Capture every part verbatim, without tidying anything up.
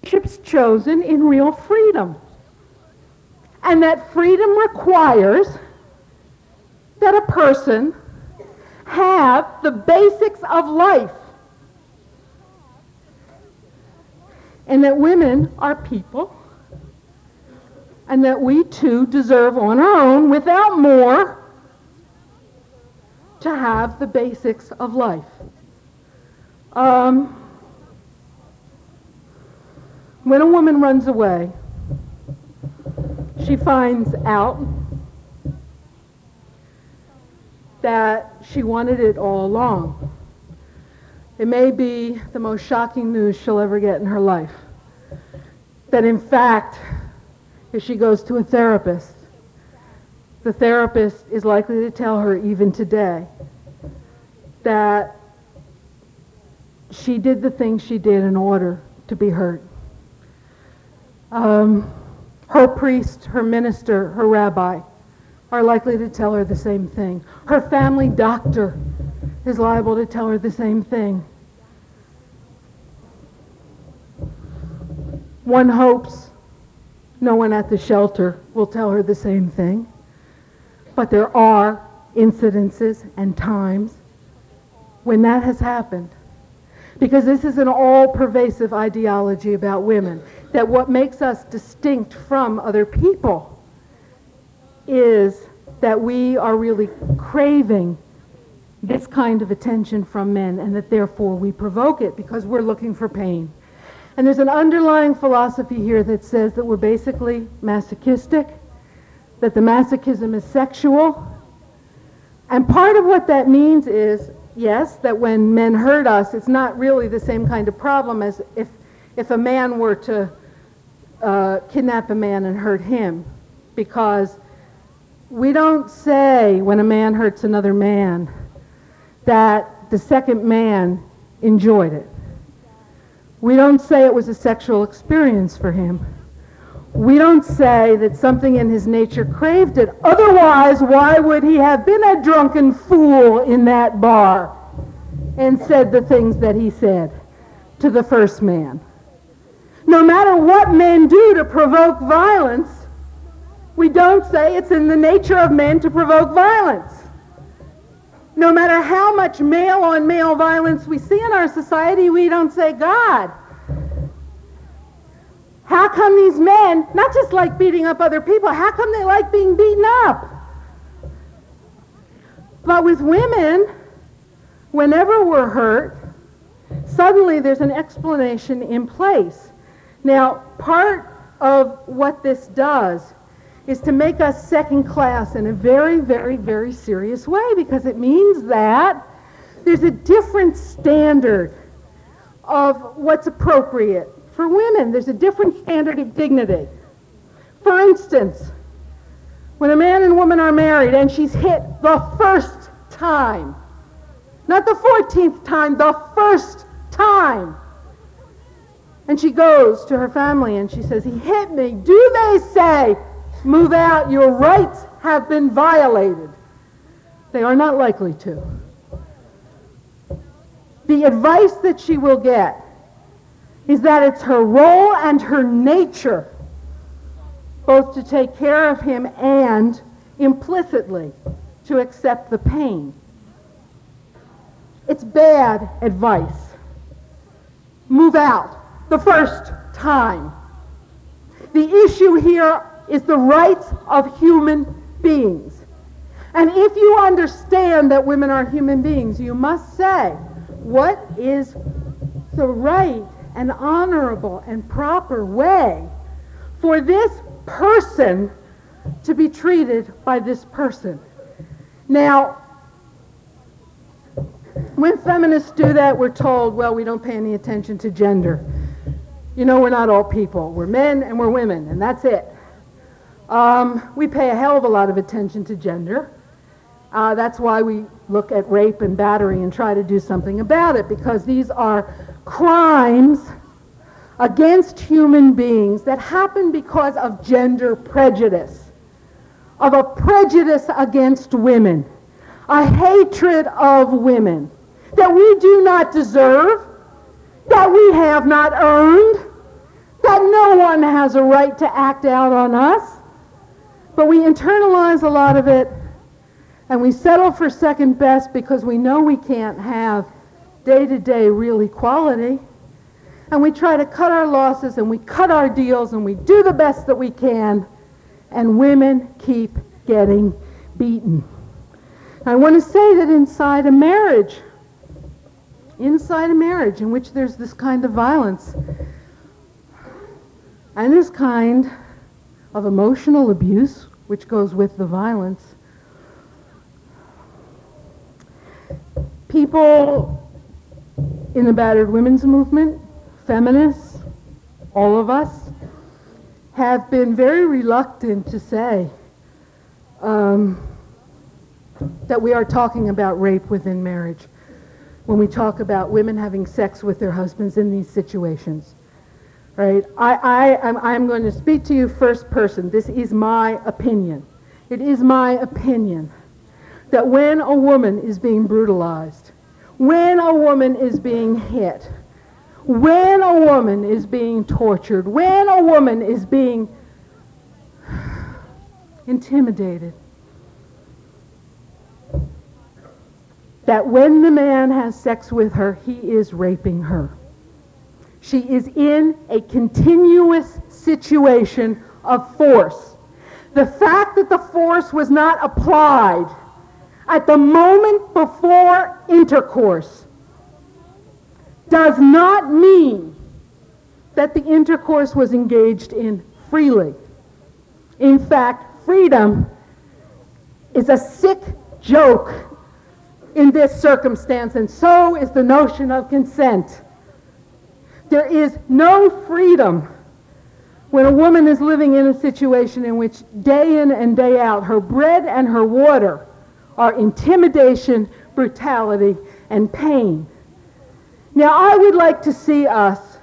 relationships chosen in real freedom. And that freedom requires that a person have the basics of life. And that women are people, and that we too deserve on our own, without more, to have the basics of life. Um, when a woman runs away, she finds out that she wanted it all along. It may be the most shocking news she'll ever get in her life. That in fact, if she goes to a therapist, the therapist is likely to tell her even today that she did the things she did in order to be hurt. Um, her priest, her minister, her rabbi are likely to tell her the same thing. Her family doctor is liable to tell her the same thing. One hopes no one at the shelter will tell her the same thing. But there are incidences and times when that has happened. Because this is an all-pervasive ideology about women, that what makes us distinct from other people is that we are really craving this kind of attention from men, and that therefore we provoke it because we're looking for pain. And there's an underlying philosophy here that says that we're basically masochistic, that the masochism is sexual. And part of what that means is, yes, that when men hurt us, it's not really the same kind of problem as if, if a man were to uh, kidnap a man and hurt him. Because we don't say when a man hurts another man that the second man enjoyed it. We don't say it was a sexual experience for him. We don't say that something in his nature craved it. Otherwise, why would he have been a drunken fool in that bar and said the things that he said to the first man? No matter what men do to provoke violence, we don't say it's in the nature of men to provoke violence. No matter how much male-on-male violence we see in our society, we don't say, God, how come these men not just like beating up other people, how come they like being beaten up? But with women, whenever we're hurt, suddenly there's an explanation in place. Now, part of what this does is to make us second class in a very, very, very serious way, because it means that there's a different standard of what's appropriate for women. There's a different standard of dignity. For instance, when a man and woman are married and she's hit the first time, not the fourteenth time, the first time, and she goes to her family and she says, he hit me, do they say, move out, your rights have been violated? They are not likely to. The advice that she will get is that it's her role and her nature both to take care of him and implicitly to accept the pain. It's bad advice. Move out the first time. The issue here is the rights of human beings. And if you understand that women are human beings, you must say, what is the right and honorable and proper way for this person to be treated by this person? Now, when feminists do that, we're told, well, we don't pay any attention to gender. You know, we're not all people. We're men and we're women, and that's it. Um, we pay a hell of a lot of attention to gender. Uh, that's why we look at rape and battery and try to do something about it, because these are crimes against human beings that happen because of gender prejudice, of a prejudice against women, a hatred of women that we do not deserve, that we have not earned, has a right to act out on us, but we internalize a lot of it, and we settle for second best because we know we can't have day-to-day real equality. And we try to cut our losses, and we cut our deals, and we do the best that we can, and women keep getting beaten. I want to say that inside a marriage, inside a marriage in which there's this kind of violence and this kind of emotional abuse which goes with the violence, people in the battered women's movement, feminists, all of us, have been very reluctant to say um, that we are talking about rape within marriage when we talk about women having sex with their husbands in these situations. Right? I, I, I'm, I'm going to speak to you first person. This is my opinion. It is my opinion that when a woman is being brutalized, when a woman is being hit, when a woman is being tortured, when a woman is being intimidated, that when the man has sex with her, he is raping her. She is in a continuous situation of force. The fact that the force was not applied at the moment before intercourse does not mean that the intercourse was engaged in freely. In fact, freedom is a sick joke in this circumstance, and so is the notion of consent. There is no freedom when a woman is living in a situation in which day in and day out her bread and her water are intimidation, brutality, and pain. Now, I would like to see us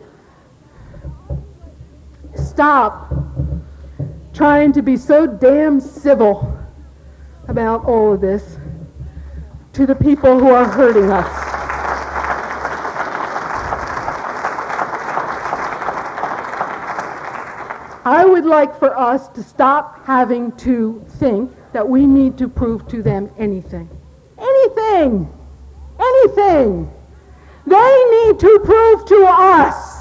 stop trying to be so damn civil about all of this to the people who are hurting us. I would like for us to stop having to think that we need to prove to them anything. Anything! Anything! They need to prove to us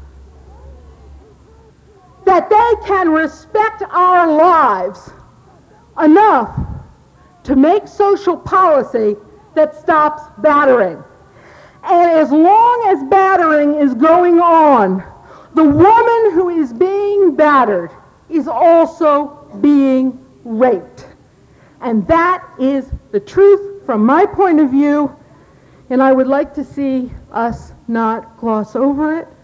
that they can respect our lives enough to make social policy that stops battering. And as long as battering is going on, the woman who is being battered is also being raped. And that is the truth from my point of view, and I would like to see us not gloss over it,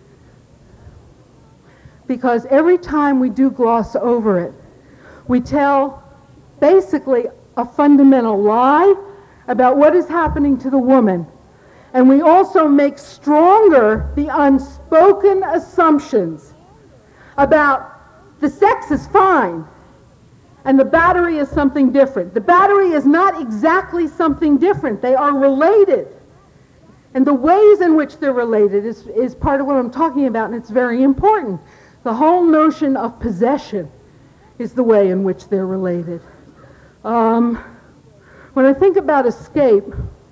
because every time we do gloss over it, we tell basically a fundamental lie about what is happening to the woman. And we also make stronger the unspoken assumptions about the sex is fine and the battery is something different. The battery is not exactly something different. They are related. And the ways in which they're related is, is part of what I'm talking about, and it's very important. The whole notion of possession is the way in which they're related. Um, when I think about escape,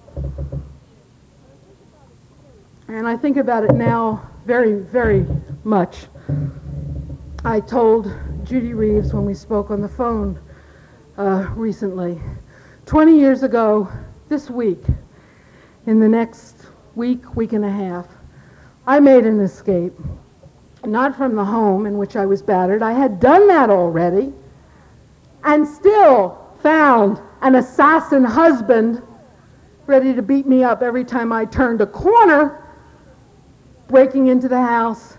and I think about it now very, very much. I told Judy Reeves when we spoke on the phone uh, recently, twenty years ago this week, in the next week, week and a half, I made an escape, not from the home in which I was battered. I had done that already, and still found an assassin husband ready to beat me up every time I turned a corner, breaking into the house.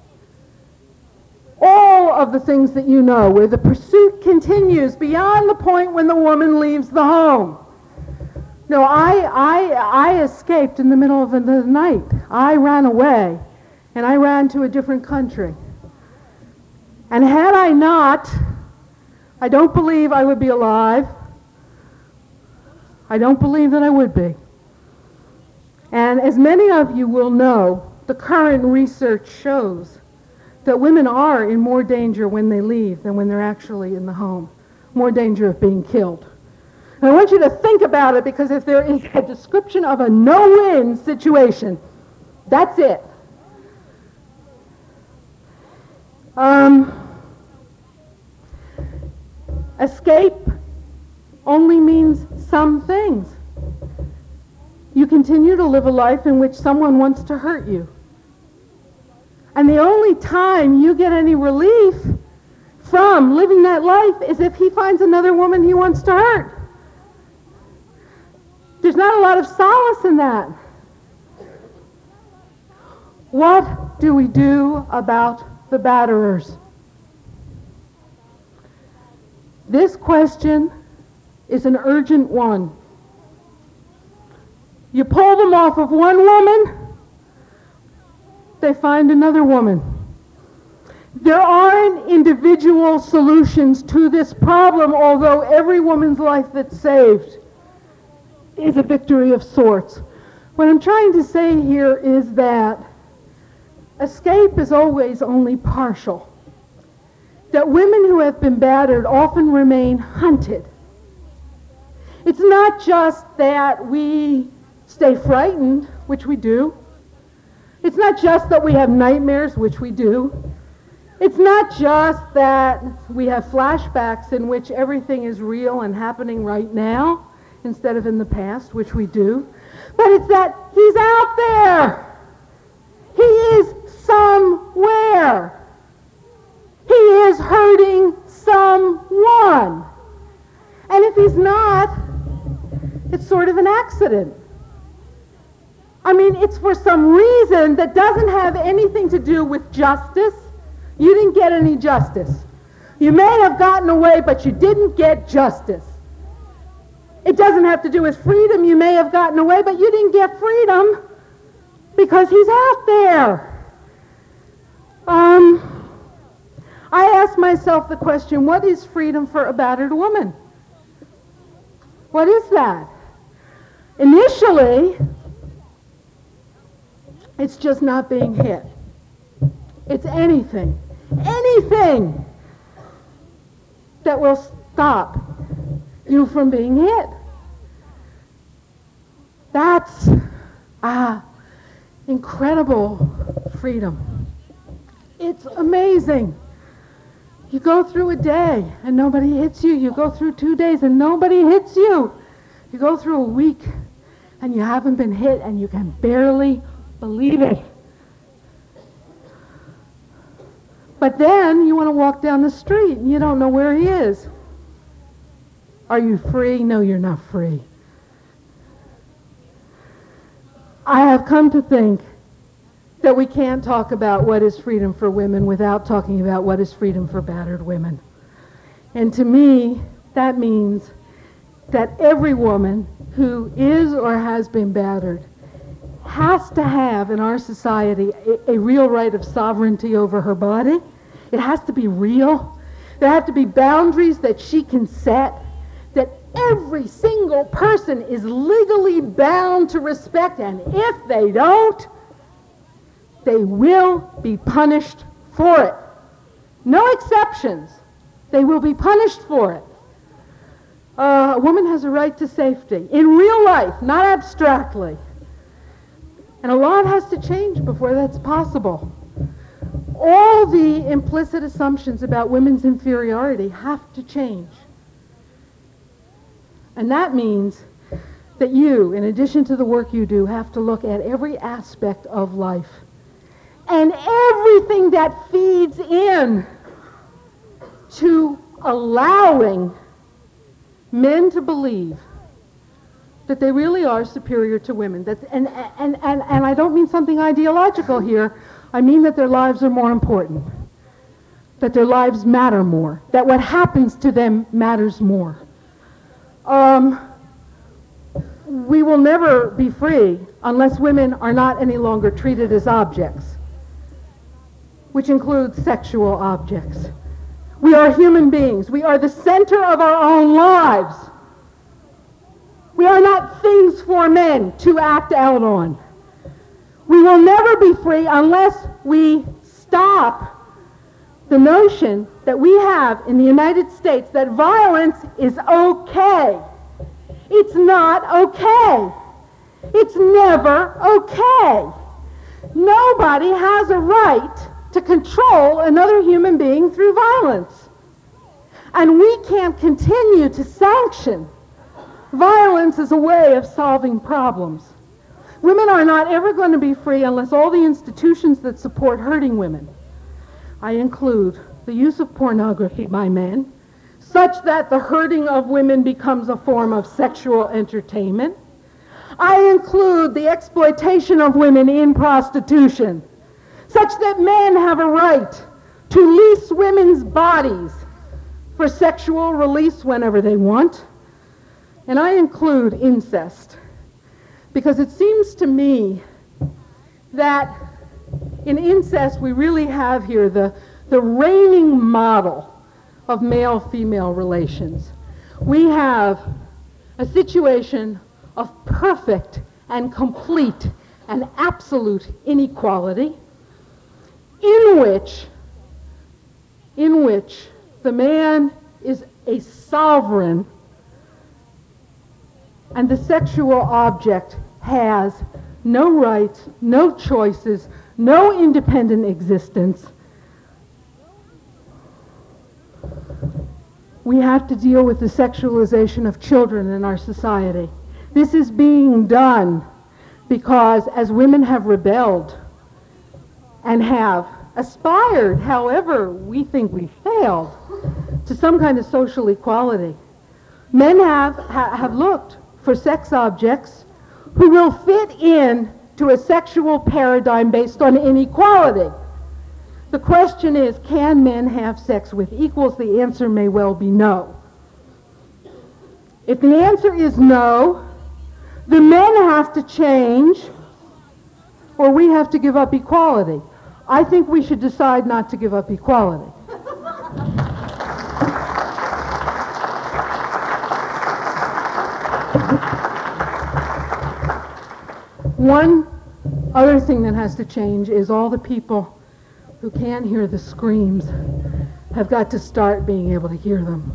All of the things that you know, where the pursuit continues beyond the point when the woman leaves the home. No, I, I, I escaped in the middle of the night. I ran away, and I ran to a different country. And had I not, I don't believe I would be alive. I don't believe that I would be. And as many of you will know, the current research shows that women are in more danger when they leave than when they're actually in the home, more danger of being killed. And I want you to think about it, because if there is a description of a no-win situation, that's it. Um, escape only means some things. You continue to live a life in which someone wants to hurt you. And the only time you get any relief from living that life is if he finds another woman he wants to hurt. There's not a lot of solace in that. What do we do about the batterers? This question is an urgent one. You pull them off of one woman, they find another woman. There aren't individual solutions to this problem, although every woman's life that's saved is a victory of sorts. What I'm trying to say here is that escape is always only partial. That women who have been battered often remain hunted. It's not just that we stay frightened, which we do. It's not just that we have nightmares, which we do. It's not just that we have flashbacks in which everything is real and happening right now instead of in the past, which we do. But it's that he's out there. He is somewhere. He is hurting someone. And if he's not, it's sort of an accident. I mean, it's for some reason that doesn't have anything to do with justice. You didn't get any justice. You may have gotten away, but you didn't get justice. It doesn't have to do with freedom. You may have gotten away, but you didn't get freedom because he's out there. Um, I ask myself the question, what is freedom for a battered woman? What is that? Initially, it's just not being hit. It's anything, anything that will stop you from being hit. That's ah, incredible freedom. It's amazing. You go through a day and nobody hits you. You go through two days and nobody hits you. You go through a week and you haven't been hit and you can barely believe it. But then you want to walk down the street and you don't know where he is. Are you free? No, you're not free. I have come to think that we can't talk about what is freedom for women without talking about what is freedom for battered women. And to me, that means that every woman who is or has been battered has to have in our society a, a real right of sovereignty over her body. It has to be real. There have to be boundaries that she can set, that every single person is legally bound to respect, and if they don't, they will be punished for it. No exceptions. They will be punished for it. Uh, a woman has a right to safety in real life, not abstractly. And a lot has to change before that's possible. All the implicit assumptions about women's inferiority have to change. And that means that you, in addition to the work you do, have to look at every aspect of life and everything that feeds in to allowing men to believe that they really are superior to women. That's, and, and, and, and I don't mean something ideological here. I mean that their lives are more important, that their lives matter more, that what happens to them matters more. Um, we will never be free unless women are not any longer treated as objects, which includes sexual objects. We are human beings. We are the center of our own lives. We are not things for men to act out on. We will never be free unless we stop the notion that we have in the United States that violence is okay. It's not okay. It's never okay. Nobody has a right to control another human being through violence. And we can't continue to sanction violence as a way of solving problems. Women are not ever going to be free unless all the institutions that support hurting women, I include the use of pornography by men, such that the hurting of women becomes a form of sexual entertainment. I include the exploitation of women in prostitution, such that men have a right to lease women's bodies for sexual release whenever they want. And I include incest, because it seems to me that in incest we really have here the, the reigning model of male-female relations. We have a situation of perfect and complete and absolute inequality in which, in which the man is a sovereign and the sexual object has no rights, no choices, no independent existence. We have to deal with the sexualization of children in our society. This is being done because as women have rebelled and have aspired, however we think we failed, to some kind of social equality, men have, ha, have looked for sex objects who will fit in to a sexual paradigm based on inequality. The question is, can men have sex with equals? The answer may well be no. If the answer is no, the men have to change or we have to give up equality. I think we should decide not to give up equality. One other thing that has to change is all the people who can't hear the screams have got to start being able to hear them.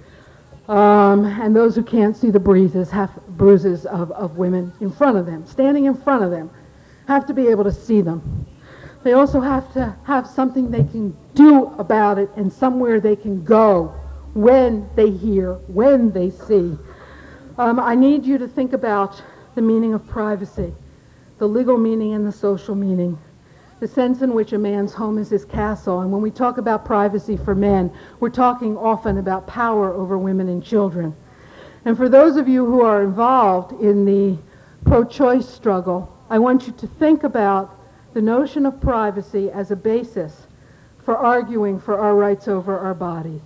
Um, and those who can't see the bruises, have bruises of, of women in front of them, standing in front of them, have to be able to see them. They also have to have something they can do about it and somewhere they can go when they hear, when they see. Um, I need you to think about the meaning of privacy, the legal meaning and the social meaning, the sense in which a man's home is his castle. And when we talk about privacy for men, we're talking often about power over women and children. And for those of you who are involved in the pro-choice struggle, I want you to think about the notion of privacy as a basis for arguing for our rights over our body.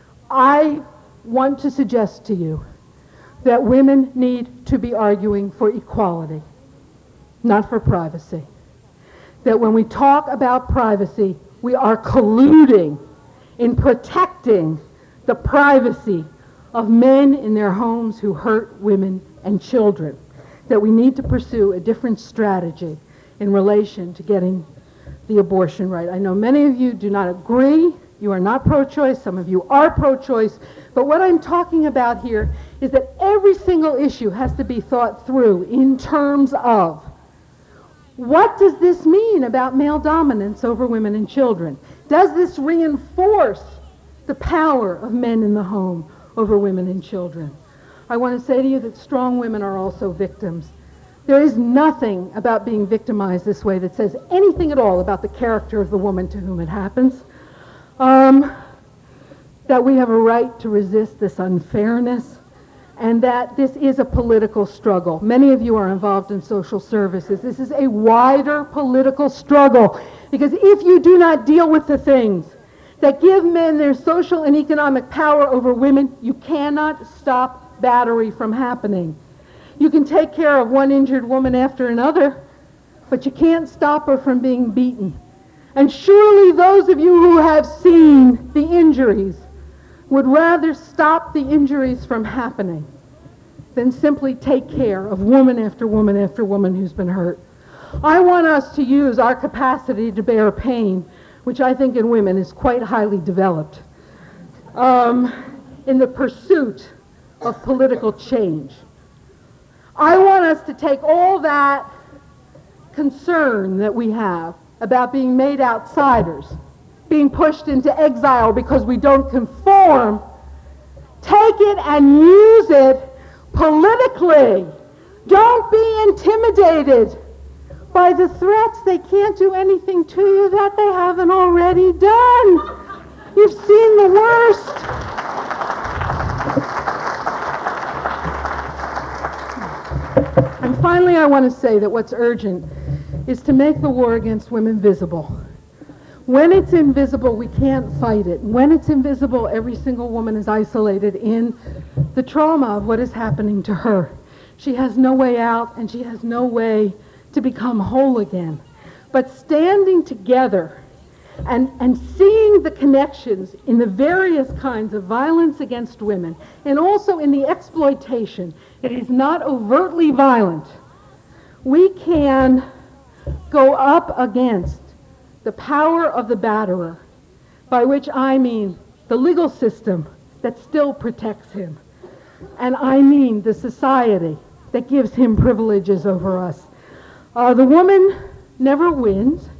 I want to suggest to you that women need to be arguing for equality, not for privacy. That when we talk about privacy, we are colluding in protecting the privacy of men in their homes who hurt women and children. That we need to pursue a different strategy in relation to getting the abortion right. I know many of you do not agree. You are not pro-choice. Some of you are pro-choice. But what I'm talking about here is that every single issue has to be thought through in terms of what does this mean about male dominance over women and children? Does this reinforce the power of men in the home over women and children? I want to say to you that strong women are also victims. There is nothing about being victimized this way that says anything at all about the character of the woman to whom it happens. Um, that we have a right to resist this unfairness, and that this is a political struggle. Many of you are involved in social services. This is a wider political struggle, because if you do not deal with the things that give men their social and economic power over women, you cannot stop battery from happening. You can take care of one injured woman after another, but you can't stop her from being beaten. And surely those of you who have seen the injuries would rather stop the injuries from happening than simply take care of woman after woman after woman who's been hurt. I want us to use our capacity to bear pain which I think in women is quite highly developed, um, in the pursuit of political change. I want us to take all that concern that we have about being made outsiders, being pushed into exile because we don't conform, take it and use it politically. Don't be intimidated by the threats. They can't do anything to you that they haven't already done. You've seen the worst. And finally, I want to say that what's urgent is to make the war against women visible. When it's invisible, we can't fight it. When it's invisible, every single woman is isolated in the trauma of what is happening to her. She has no way out, and she has no way to become whole again. But standing together and, and seeing the connections in the various kinds of violence against women, and also in the exploitation, it is not overtly violent, we can go up against the power of the batterer, by which I mean the legal system that still protects him, and I mean the society that gives him privileges over us. Uh, the woman never wins,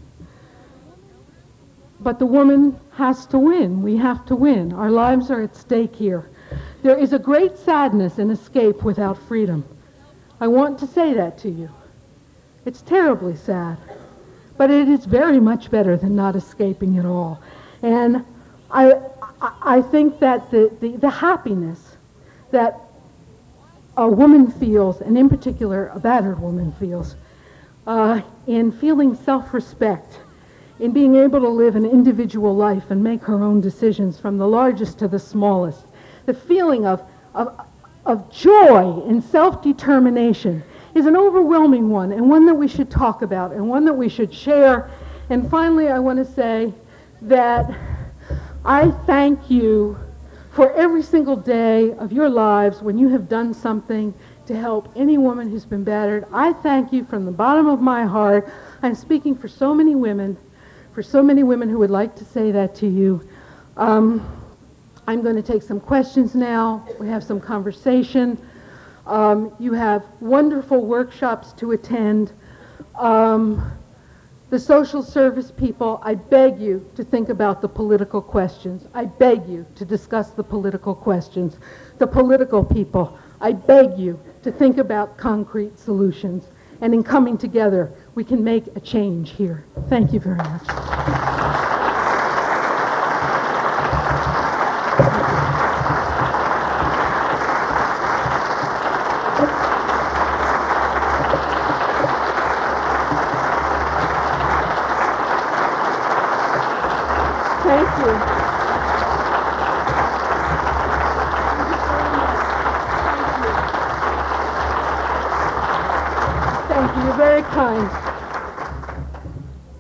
but the woman has to win. We have to win. Our lives are at stake here. There is a great sadness in escape without freedom. I want to say that to you. It's terribly sad, but it is very much better than not escaping at all. And I, I think that the, the, the happiness that a woman feels, and in particular a battered woman feels, uh, in feeling self-respect, in being able to live an individual life and make her own decisions from the largest to the smallest, the feeling of, of, of joy and self-determination is an overwhelming one, and one that we should talk about, and one that we should share. And finally, I want to say that I thank you for every single day of your lives when you have done something to help any woman who's been battered. I thank you from the bottom of my heart. I'm speaking for so many women, for so many women who would like to say that to you. Um, I'm going to take some questions now. We have some conversation. Um, you have wonderful workshops to attend. Um, The social service people, I beg you to think about the political questions. I beg you to discuss the political questions. The political people, I beg you to think about concrete solutions. And in coming together, we can make a change here. Thank you very much. Thank you. Thank you. You're very kind.